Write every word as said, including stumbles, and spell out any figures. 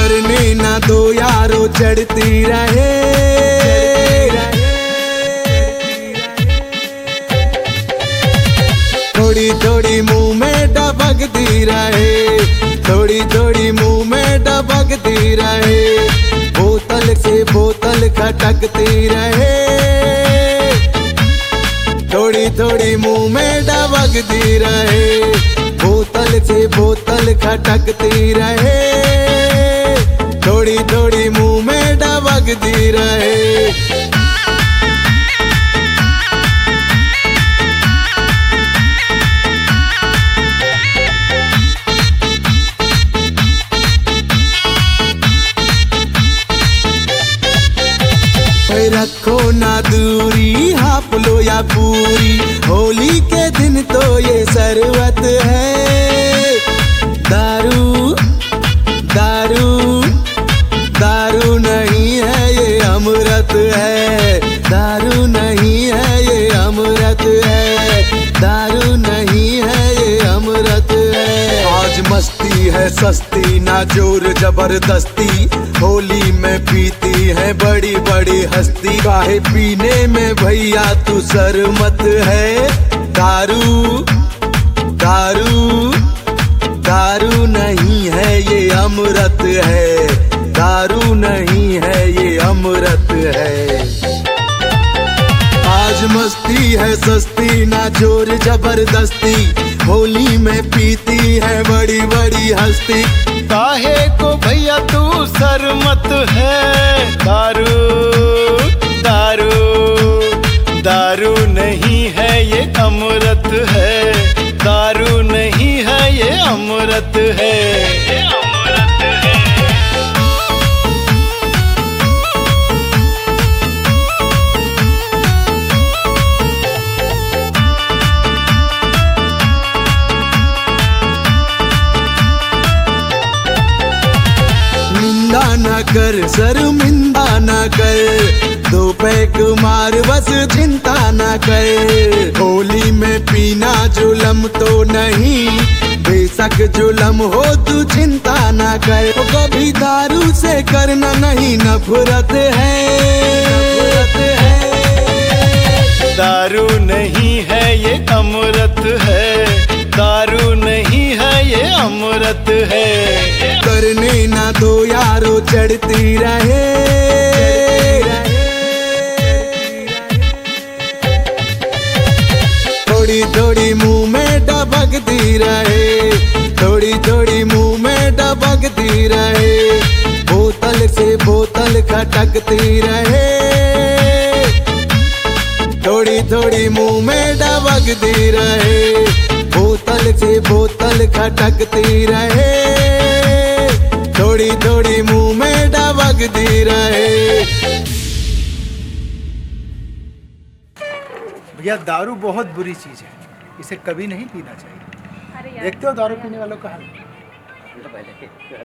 करने ना दो यारो चढ़ती रहे, थोड़ी थोड़ी मुंह में डबकती रहे, थोड़ी थोड़ी मुंह में डबकती रहे, बोतल से बोतल खटकती रहे, थोड़ी थोड़ी मुंह में डबकती रहे, बोतल से बोतल खटकती रहे, थोड़ी थोड़ी मुंह में डबकती रहे। रखो ना दूरी, हाप लो या पूरी, होली के दिन तो ये शरबत है। दारू दारू दारू नहीं है ये अमृत है, दारू नहीं है ये अमृत है, दारू नहीं है ये अमृत है। आज मस्ती है सस्ती ना जोर जबरदस्ती, होली में पीती है बड़ी बड़ी हस्ती, काहे पीने में भैया तू शर्मत है। दारू दारू दारू नहीं है ये अमृत है, दारू नहीं है ये अमृत है। आज मस्ती है सस्ती ना जोर जबरदस्ती, होली में पीती है बड़ी बड़ी हस्ती, काहे को भैया तू शर्मत है। दारू दारू दारू नहीं है ये अमृत है, दारू नहीं है ये अमृत है, ये अमृत है। निंदा न कर शर्मिंदा न कर, दो पैक मार बस चिंता न कर। होली में पीना जुलम तो नहीं, बेशक जुलम हो तू चिंता न कर। तो कभी दारू से करना नहीं नफरत है, नफरत है। दारू नहीं है ये अमृत है, दारू नहीं है ये अमृत है। करने ना दो यारो चढ़ती रहे, थोड़ी थोड़ी मुंह में डबकती रहे, थोड़ी थोड़ी मुंह में डबकती रहे, बोतल से बोतल खटकती रहे, थोड़ी थोड़ी मुंह में डबकती रहे, बोतल से बोतल खटकती रहे, थोड़ी थोड़ी मुंह में डबकती रहे। भैया दारू बहुत बुरी चीज़ है, इसे कभी नहीं पीना चाहिए। देखते हो दारू पीने वालों का हाल।